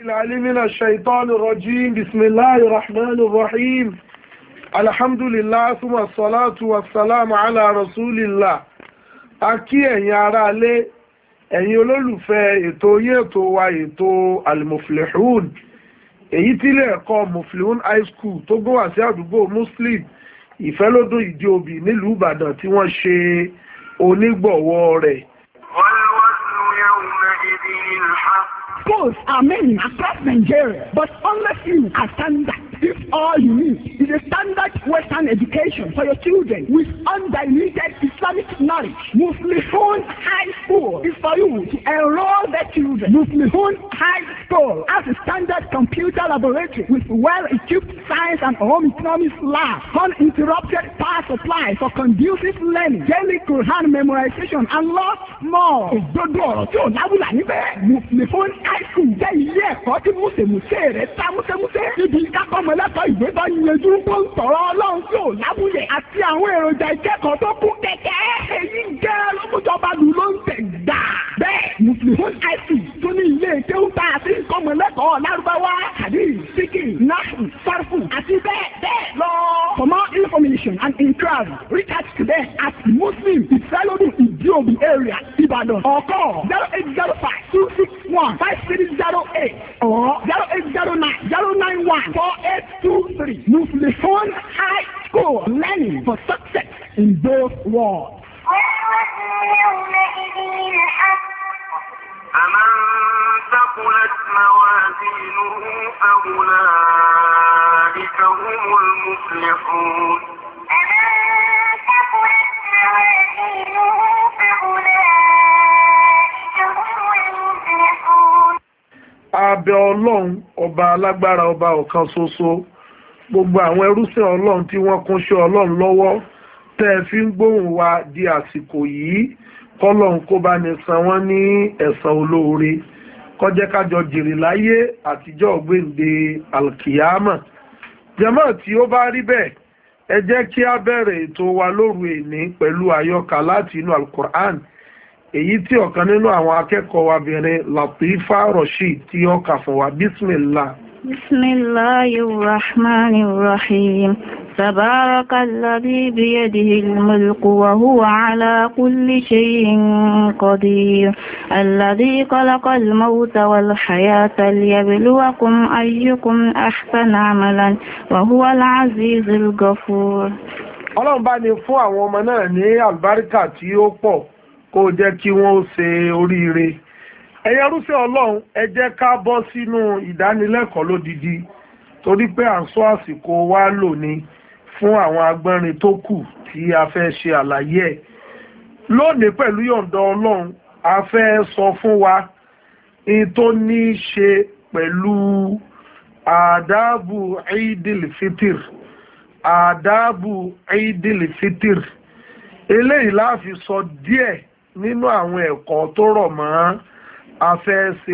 العليم من الشيطان الرجيم بسم الله الرحمن الرحيم الحمد لله ثم الصلاة والسلام على رسول الله. A kí ẹ̀yin ará ilé, ẹ̀yin olólùfẹ́ ètò yín ètò wa ètò Al-Muflihun, èyí tí ilé ẹ̀kọ́ Muflihun High School tó gbé wá sí àdúgbò Muslim Ìfẹ́lódùn Ìdí-Òbí nílùú Ìbàdàn tí wọ́n ṣe onígbọ̀wọ́ rẹ̀. Schools are many across Nigeria, but unless you are standard, if all you need is a standard Western education for your children with undiluted Islamic knowledge, Muflihun High School is for you to enroll their children. Muflihun High School has a standard computer laboratory with well-equipped science and home economics lab, uninterrupted power supply for conducive learning, daily Quran memorization, and lots more. Òdodo ọ̀rọ̀ tí ò lábùlà níbẹ̀. Muflihun High School jẹ́ ilé ẹ̀kọ́ tí múṣemúṣe rẹ̀ ta múṣemúṣe. Ibi ìkákọ́mọlẹ́kọ̀ọ́ ìwé bá yanjú tó ń sọ̀rọ̀ Ọlọ́run tí ò lábùlẹ̀ àti àwọn èròjà ìkẹ́kọ̀ọ́ tó kún kẹ̀kẹ́. Èyí jẹ́ lọ́mújọba lù ló ń tẹ̀ gbà. Bẹ́ẹ̀ Muflihun High School tó ní ilé kéwúta àti ìkọ́mọlẹ́kọ̀ọ́ Lárúbáwá, Hadith, Fiqh, Nahwu, Sarfu àti bẹ́ẹ̀ lọ. For more information and inquiry, reach out to them at Muslim Ìfẹ́lódùn Ìdí-Òbí area, Ìbàdàn, or call 0805-261-5308 or 0809-091-4823. Muflihun High School, learning for success in both worlds. فمن ثقلت موازينه فأولئك هم المفلحون. Abẹ Ọlọ́run ọba alágbára ọba ọ̀kan ṣoṣo, gbogbo àwọn ẹrúsìn Ọlọ́run tí wọ́n kúnṣẹ́ Ọlọ́run lọ́wọ́ tẹ́ ẹ fi ń gbóhùn wa di àsìkò yìí, kọ́lọ́run kó bá ní san wọ́n ní ẹ̀san olóore, kó jẹ́ ká jọ jèrè láyé àtijọ́ gbèǹde alkiyama. Jàmáà tí ó bá rí bẹ́ẹ̀, ẹ jẹ́ kí a bẹ̀rẹ̀ ètò wa lóru èní pẹ̀lú àyọkà láti inú Al-Qur'an, èyí tí ọ̀kan nínú àwọn akẹ́kọ̀ọ́ wa bìnrin Latifa Rasheed tí ó kà fún wa. Bismillah. Bismillahirrahmanirrahim. تبارك الذي بيده الملك وهو على كل شيء قدير الذي خلق الموت والحياة ليبلوكم أيكم أحسن عملا وهو العزيز الغفور. Ọlọ́run bá ní fún àwọn ọmọ náà ní àlùbáríkà tí ó pọ̀, kó jẹ́ kí wọ́n ṣe oríire. Ẹ̀yin arúfẹ́ Ọlọ́run, ẹ jẹ́ ká bọ́ sínú ìdánilẹ́kọ̀ọ́ lódidi torí pé à ń sọ àsìkò wa lò ní fún àwọn agbọ́nrin tó kù tí a fẹ́ ṣe àlàyé ẹ̀. Lónìí pẹ̀lú yọ̀ǹda Ọlọ́run, a fẹ́ sọ fún wa in tó ní í ṣe pẹ̀lú àdábù Eidil Fitr. Àdábù Eidil Fitr. Eléyìí la fi sọ díẹ̀ nínú àwọn ẹ̀kọ́ tó rọ̀ mọ́ a fẹ́ ṣe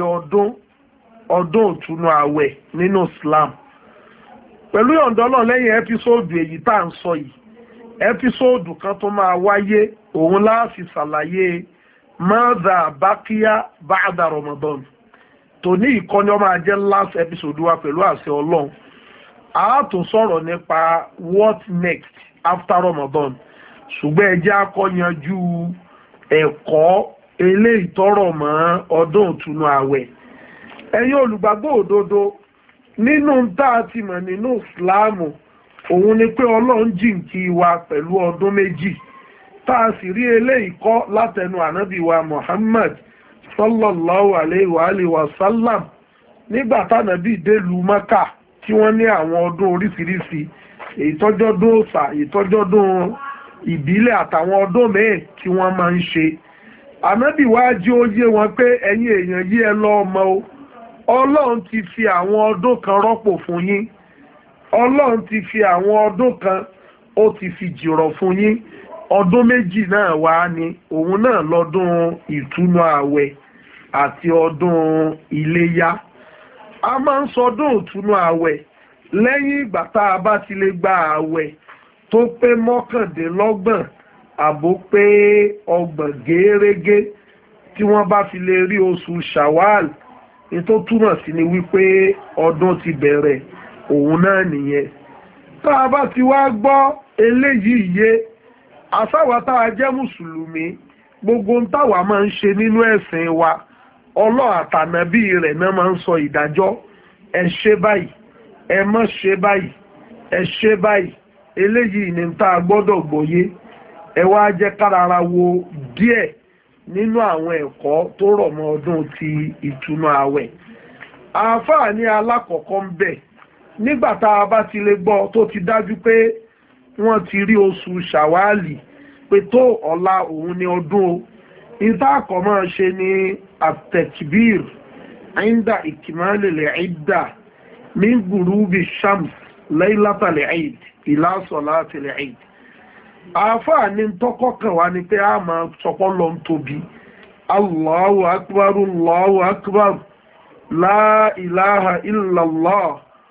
ọdún ìtúnu àwẹ̀ nínú Islam. Pẹ̀lú yọ̀ǹda Ọlọ́run, lẹ́yìn ẹ́písòdù èyí tá à ń sọ yìí, ẹ́písòdù kan tó máa wáyé, òun la fi ṣàlàyé mọ́dà bákíyá báàdà Ramadan. Tòní ìkọ́ni ó máa jẹ́ last episode wa pẹ̀lú àṣẹ Ọlọ́run. A tún sọ̀rọ̀ nípa what next after Ramadan, ṣùgbọ́n ẹ jẹ́ á kọ́ yanjú ẹ̀kọ́ eléyìí tọ́rọ̀ mọ́ ọdún ìtúnu àwẹ̀. Ẹ̀yin olùgbàgbọ́ òdodo, nínú tá a ti mọ̀ nínú ìsìláàmù, òun ni pé Ọlọ́run jìnkí wa pẹ̀lú ọdún méjì, tá a sì rí eléyìí kọ́ látẹnu ànábì wa Muhammad sallallahu alayhi wa sallam nígbà tánàbí délùú Mẹ́kà tí wọ́n ní àwọn ọdún oríṣiríṣi, èyí tọ́jọ́dún òòṣà, èyí tọ́jọ́dún ìbílẹ̀ àtàwọn ọdún mẹ́ẹ̀ tí wọ́n máa ń ṣe. Ànábì wá jí ó yé wọn pé ẹ̀yin èèyàn yí ẹ lọ ọmọ o, Ọlọ́run ti fi àwọn ọdún kan rọ́pò fún yín. Ọlọ́run ti fi àwọn ọdún kan ó ti fi jìrọ̀ fún yín. Ọdún méjì náà wá ní, òun náà lọ́dún ìtúnu ààwẹ̀ àti ọdún iléyá. A máa ń sọdún ìtúnu ààwẹ̀ lẹ́yìn ìgbà tá a bá ti lè gba ààwẹ̀ tó pé mọ́kàndínlọ́gbọ̀n àbó pé ọgbọ̀n gẹ́rẹ́gẹ́ tí wọ́n bá fi lè rí oṣù Shawwal ètò túmọ̀ sí ni wípé ọdún ti bẹ̀rẹ̀ òun náà nìyẹn. tá a bá ti wá gbọ́ eléyìí yé àsáwá tá a jẹ́ mùsùlùmí gbogbo ń táwa máa ń ṣe nínú ẹ̀sìn wa Ọlọ́run àtànábì rẹ̀ náà máa ń sọ ìdájọ́ ẹ ṣe báyìí ẹ má ṣe báyìí ẹ ṣe báyìí eléyìí ni tá a gbọ́dọ̀ gbọ́yé ẹ wá jẹ́ kárara wo díẹ̀ nínú àwọn ẹ̀kọ́ tó rọ̀ mọ́ ọdún ti ìtúnu ààwẹ̀. àáfàá ní alákọ̀ọ́kọ́ ń bẹ nígbà tá a bá ti lè gbọ́ tó ti dájú pé wọ́n ti rí oṣù ṣàwálì pé tó ọ̀la òun ni ọdún o ìta àkọ́mọ́ ṣe ní àtẹ̀kìbír àìndà ìkìmọ́lẹ̀ ìdà ní gùrúbì shams laylatal eid ìlà salatil eid. àáfàá ní tọ́kọ́ kan wá ní pé a máa sọpọ́ lọ ń tóbi Allahu akbar Allahu akbar la ilaha illallah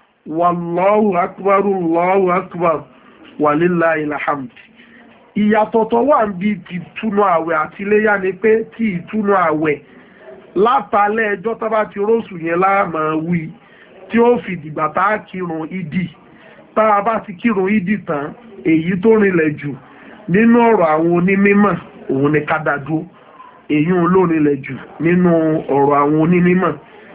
wallahu akbar Allahu akbar walillahil hamd. ìyàtọ̀ tó wà ń bí ti túnú àwẹ̀ àti iléyá ni pé tí ìtúnú àwẹ̀ látàlẹ́ ẹjọ́ tó bá ti róṣù yẹn láàmà wí tí ó fi dìgbà tá a kírun ìdí tá a bá ti kírun ìdí tán èyí tó rinlẹ̀ jù nínú ọ̀rọ̀ àwọn onímímọ̀ òun ni ká dá dúró èyí ló rinlẹ̀ jù nínú ọ̀rọ̀ àwọn onímímọ̀.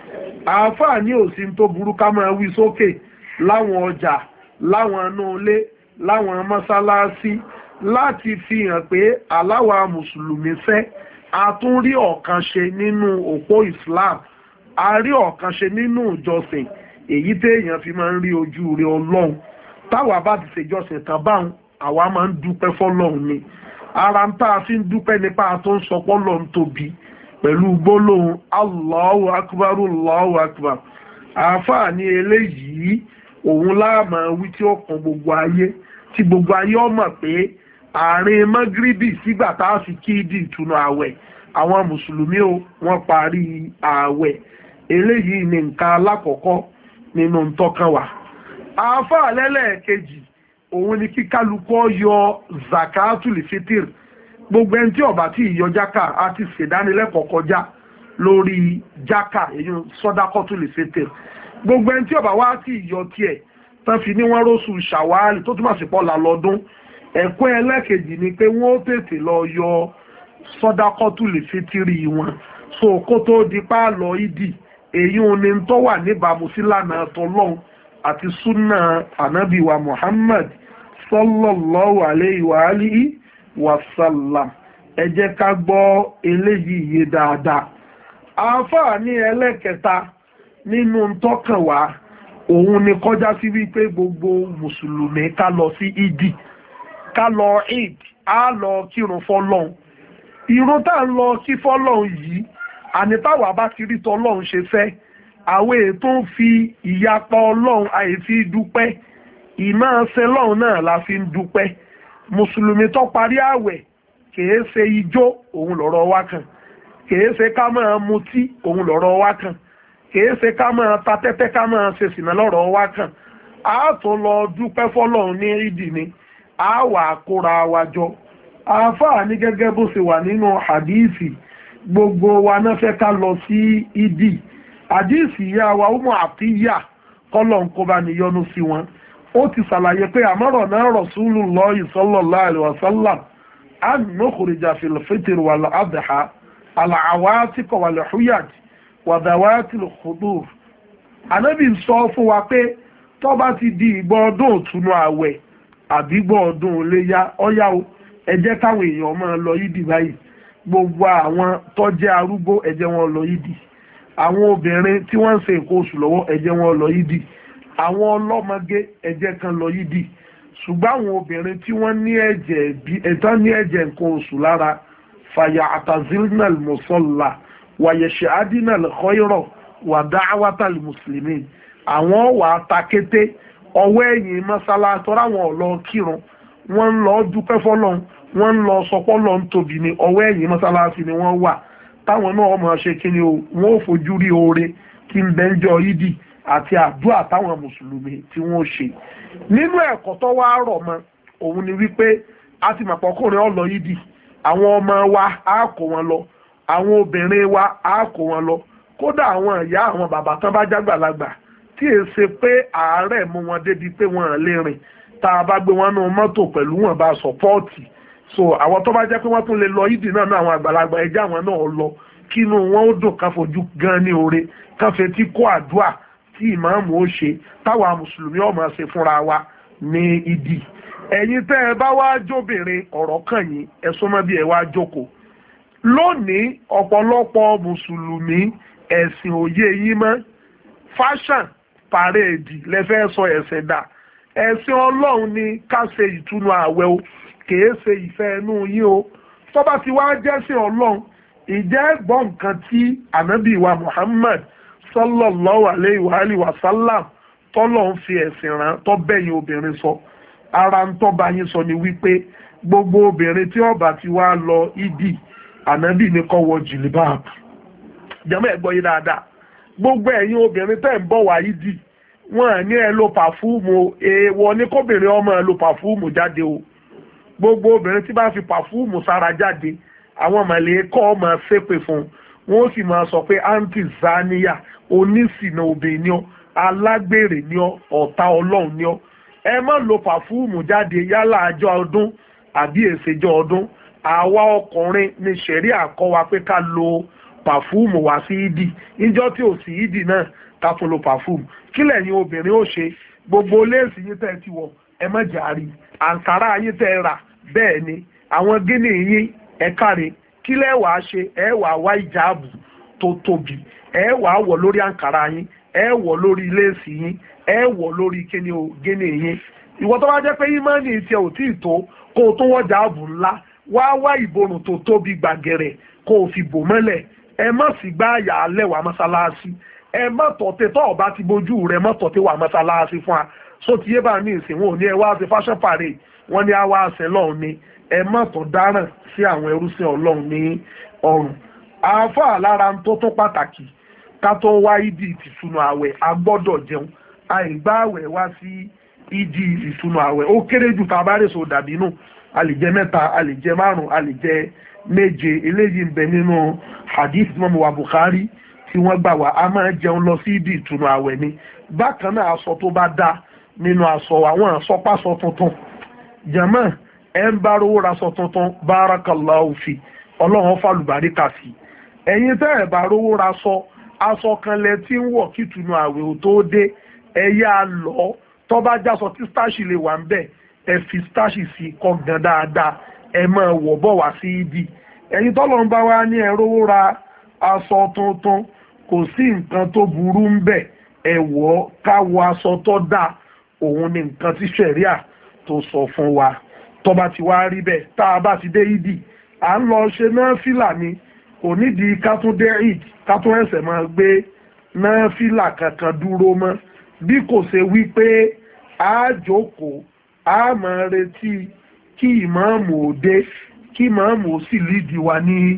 àáfàá ní òsì tó burú ká máa wí sókè láwọn ọjà láwọn inú ilé láwọn mọ́sálásí láti fi hàn pé aláwa mùsùlùmí fẹ́ a tún rí ọ̀kan ṣe nínú òpó Islam a rí ọ̀kan ṣe nínú ìjọsìn èyí téèyàn fi máa ń rí ojú rẹ Ọlọ́run táwa bá ti ṣèjọsìn tán báwọn àwa máa ń dúpẹ́ fọ́lọ́run ni ara ń tá a fi ń dúpẹ́ nípa tó ń sọ pọ́lọ́run tóbi pẹ̀lú gbólóhùn Allahu akbar Allahu akbar. àáfàá ní eléyìí òun láàmà wí tí ó kan gbogbo ayé tí gbogbo ayé ó mọ̀ pé àárín mọ́gíríbì sígbà tá a fi kíìdì ìtúnu ààwẹ̀ àwọn mùsùlùmí wọ́n parí ààwẹ̀ eléyìí ni nǹkan alákọ̀ọ́kọ́ nínú ntọ́kàn wa. àáfàá lẹ́lẹ́ẹ̀kejì òun ni kí kálukọ́ yọ zakatul fitr gbogbo ẹni tí ó bá tí yọ jákà àti ṣèdánilẹ́kọ̀ọ́ kọjá lórí jákà èyí sọ́dákọ́tul fitr gbogbo ẹni tí ó bá wá tí yọ tiẹ̀ tán fi ní wọ́n róṣù ṣàwálì tó túmọ̀ sí pọ́lá lọ́dún ẹ̀kọ́ ẹlẹ́kejì ni pé wọ́n ó tètè lọ yọ sọ́dákọ́tul fitri wọn so kó tó di pa lọ ìdí èyí ni tó wà níbàámu sí lànà tọlọ́hun àti súnà ànábìwa Muhammad sallallahu alayhi wa alihi wa sallam. ẹ jẹ́ ká gbọ́ eléyìí yé dáadáa. àáfàá ní ẹlẹ́kẹta nínú tọ́kàn wá òun ni kọjá sí wípé gbogbo mùsùlùmí ká lọ sí ìdí ká lọ Eid á lọ kírun fọ́lọ́hun. ìrun tá ń lọ kí fọ́lọ́hun yìí àní táwa bá ti rí tọ́lọ́hun ṣe fẹ́ àwọn ètò ń fi ìyapa Ọlọ́run àìfi dúpẹ́ ìmáṣe lọ́hun náà la fi ń dúpẹ́. mùsùlùmí tó parí ààwẹ̀ kìí ṣe ijó òun lọ́rọ̀ wá kàn kìí ṣe ká máa mutí òun lọ́rọ̀ wá kàn kìí ṣe ká máa ta tẹ́tẹ́ ká máa ṣe sìnà lọ́rọ̀ wá kàn á tún lọ dúpẹ́ fọ́lọ́run ní ìdí ni á wà kóra wa jọ. àáfàá ní gẹ́gẹ́ bó ṣe wà nínú hadithi gbogbo wa náà fẹ́ ká lọ sí ìdí. hadithi ìyá wa Umu Atiyya kọ́lọ̀ ń kó bá ní yọ́nú sí wọn ó ti ṣàlàyé pé àmọ́rọ̀ náà Rasulullahi sallallahu alaihi wasallam an nukhrija fil fitr wal adha al awatiq wal huyaj wa dhawatil khudur. ànábì sọ fún wa pé tó bá ti di ìgbà ọdún ìtúnu àwẹ̀ àbí ìgbà ọdún iléyá ọ̀yá o ẹ jẹ́ káwọn èèyàn máa lọ yídì báyìí gbogbo àwọn tó jẹ́ arúgbó ẹ jẹ́ wọn lọ yídì àwọn obìnrin tí wọ́n ń ṣe nǹkan oṣù lọ́wọ́ ẹ jẹ́ wọn lọ yídì àwọn ọlọ́mọge ẹ jẹ́ kan lọ yídì ṣùgbọ́n àwọn obìnrin tí wọ́n ní ẹ̀jẹ̀ bí ẹ̀tàn ní ẹ̀jẹ̀ nǹkan oṣù lára fàyà àtàzílnàl mùsọ̀là wàyẹ̀ṣẹ̀ adínàl khayra wà dáwátàl mùsùlùmí àwọn wà á ta kété ọwọ́ ẹ̀yìn mọ́sálásí tọ́ra àwọn ọ̀lọ́ kírun wọ́n ń lọ dúpẹ́ fọ́lọ́run wọ́n ń lọ sọpọ́ lọ́n tóbi ní ọwọ́ ẹ̀yìn mọ́sálásí ni wọ́n wà táwọn náà máa ṣe kí ni o wọ́n ò fojú rí oore tí ń bẹ́ńjọ yídì àti àdúrà táwọn mùsùlùmí tí wọ́n ṣe. nínú ẹ̀kọ́ tó wá rọ̀ mọ́ òun ni wípé a ti mọ̀ pọ́kùnrin ọ̀lọ́ yídì àwọn ọmọ wa á kó wọn lọ àwọn obìnrin wa á kó wọn lọ kódà àwọn ìyá àwọn bàbá tán bá jágbàlagbà tí è ṣe pé àárẹ̀ mú wọn débi pé wọn lè rìn tá a bá gbé wọn nú mọ́tò pẹ̀lú wọn bá sọ̀pọ́ọ̀tì so àwọn tó bá jẹ́ pé wọ́n tún lè lọ ìdì náà àwọn àgbàlagbà ẹjẹ́ àwọn náà lọ kínú wọn ó dùn ká fojú gan ní oore ká fetí kó àdúà tí ìmáàmù ó ṣe táwa mùsùlùmí ó máa ṣe fúnra wa ní ìdì. ẹ̀yin tẹ́ ẹ bá wá jóbìnrin ọ̀rọ̀ kàn yín ẹ súnmọ́ bí ẹ wá jókòó. lónìí ọ̀pọ̀lọpọ̀ mùsùlùmí ẹ̀sìn òye yín mọ́ fashion parade lẹ́fẹ́ sọ ẹ̀sìn dà ẹ̀sìn ọlọ́run ni ká ṣe ìtúnu ààwẹ̀ o kìí ṣe ìfẹ́ inú yín o tó bá ti wá jẹ́sìn ọlọ́run ìjẹ́ gbọ́ nǹkan tí ànábì wa Muhammad sallallahu alayhi wa sallam tọ́lọ̀ ń fi ẹ̀sìn rán tó bẹ́yìn obìnrin sọ ara ń tọ́ba yín sọ ni wípé gbogbo obìnrin tí ó bá ti wá lọ ìdí ànábì ní kó wọ jìlìbáàbù jẹ́mọ́ ẹ̀ gbọ́ yín dáadáa gbogbo ẹ̀yin obìnrin tẹ́ ń bọ̀ wá ìdí wọ́n ní ẹ lo pàfúùmù èèwọ̀ ní kóbìnrin ọmọ ẹ lo pàfúùmù jáde o gbogbo obìnrin tí bá fi pàfúùmù sára jáde àwọn mọ̀lẹ́kọ́ ọmọ ṣépè fún wọn sì máa sọ pé anti zaniya onísìnà obìnrin ni ọ́ alágbèrè ni ọ́ ọ̀tá ọlọ́run ni ọ́ ẹ má lo pàfúùmù jáde yálà àjọ ọdún àbí èsèjọ ọdún àwa ọkùnrin ní ṣẹ̀rí àkọ́ wa pé ká lo pàfúùmù wá sí ìdí ìjọ tí ò sí ìdí náà ká tún lo pàfúùmù kí lẹ́yìn obìnrin ó ṣe gbogbo léèsì yín tẹ́ ẹ ti wọ̀ ẹ má jàrí àǹkárá yín tẹ́ ẹ rà bẹ́ẹ̀ ni àwọn gíní yín ẹ káre kí lẹ́ wàá ṣe ẹ wàá wá ìjáàbù tó tóbi ẹ wàá wọ̀ lórí àǹkárá yín ẹ wọ̀ lórí léèsì yín ẹ wọ̀ lórí kíni o gíní yín ìwọ tó bá jẹ́ pé ìmánì tiẹ̀ ò tí ì tó kó o tó wọ̀ jáàbù ńlá wá ìborùn tó tóbi gbàgẹ̀rẹ̀ kó o fi bò mọ́lẹ̀ ẹ má sì gbá àyà alẹ́ wà mọ́sálásí ẹ má tọ̀tẹ̀ tó ọba ti bójú rẹ má tọ̀tẹ̀ wà mọ́sálásí fún wa so ti yé bá ní ìsìn wọn ò ní ẹ wá ṣe fashion parade wọn ní àwa àṣẹ lọ́hùn ni ẹ má tọ̀ dáràn sí àwọn ẹrúsìn ọlọ́run ní ọrùn àáfàá lára tó tó pàtàkì ká tó wá ìdí ìtìtúnu àwẹ̀ a gbọ́dọ̀ jẹun àìgbá àwẹ̀ wá sí ìdí ìtìtúnu àwẹ̀ ó kéré jù tá a bá rèso dàbí nù a lè jẹ mẹ́ta a lè jẹ márùn a lè jẹ méje eléyìí ń bẹ nínú hadith mọ́mú wa Bukhari tí wọ́n gbà wá a máa jẹun lọ sí ìdí ìtúnu àwẹ̀ ni bákan náà aṣọ tó bá dá nínú aṣọ àwọn àsọpáṣọ tuntun jàmáà ẹ ń bá rówó raṣọ tuntun barakallahu fi ọlọ́run fàlùbáríkà sí ẹ̀yin tẹ́ ẹ̀ bá rówó raṣọ aṣọ kan lẹ tí ń wọ̀ kí ìtúnu àwẹ̀ ò tó dé ẹ yá lọ tó bá jásọ tí stáṣì lè wà ń bẹ̀ ẹ fi stáṣì sí kọ́ gan dáadáa ẹ máa wọ̀ bọ̀ wá sí ibi ẹ̀yin tọ́lọ́run bá wá ní ẹ rówó ra aṣọ tuntun kò sí nǹkan tó burú ń bẹ̀ ẹ wọ̀ káwọ aṣọ tó dáa òun ni nǹkan tí ṣẹ̀ríà tó sọ fún wa tó bá ti wá rí bẹ́ẹ̀ tá a bá ti dé ìdí à ń lọ ṣe náfìlà ni kò nídìí ká tún dé ìdí ká tún ẹsẹ̀ máa gbé náfìlà kankan dúró mọ́ bí kò ṣe wí pé a jókòó a máa retí kí ìmáàmù ó dé kí ìmáàmù ó sì lídìí wa ní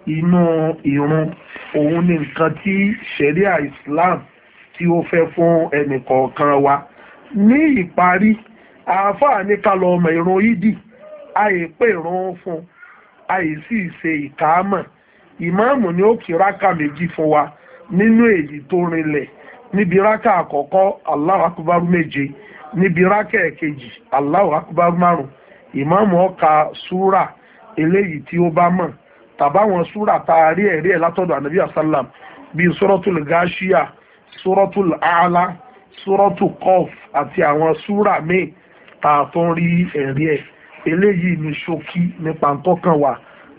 inú ìrun òun ni nǹkan tí ṣẹ̀ríà Islam tí ó fẹ́ fún ẹnìkọ̀ọ̀kan wa ní ìparí àáfàá ní ká lọ ọmọ ìrun ìdí àyè pé ìrun fún àyè sì ṣe ìkáàmọ̀ ìmáàmù ni ó kí rákà méjì fún wa nínú èyí tó rinlẹ̀ níbi rákà àkọ́kọ́ Allahu akbar méje níbi rákà ẹ̀kejì Allahu akbar márùn ìmáàmù ó ka súrà eléyìí tí ó bá mọ̀ tàbáwọn súrà tá a rí ẹ̀rí ẹ̀ látọ̀dọ̀ ànábì àsálàm bíi suratul gáṣíà suratul àlá suratul Qaf àti àwọn súrà míì tá a tó ń rí ẹ̀rí ẹ̀ eléyìí ní ṣókí nípa tọ́kàn wà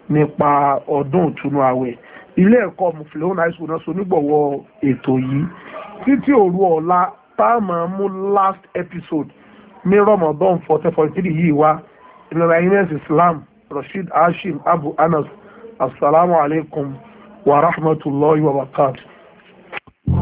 nípa ọdún ìtúnu àwẹ̀ ilé ẹ̀kọ́ Muflihun high school náà so nígbọ̀wọ́ ètò yìí títí òru ọ̀la tá a máa mú last episode ní Ramadan 1443 yìí wá ìlànà ines Islam Rasheed Hashim Abu Anas assalamu alaikum wa rahmatullahi wa barakatuh.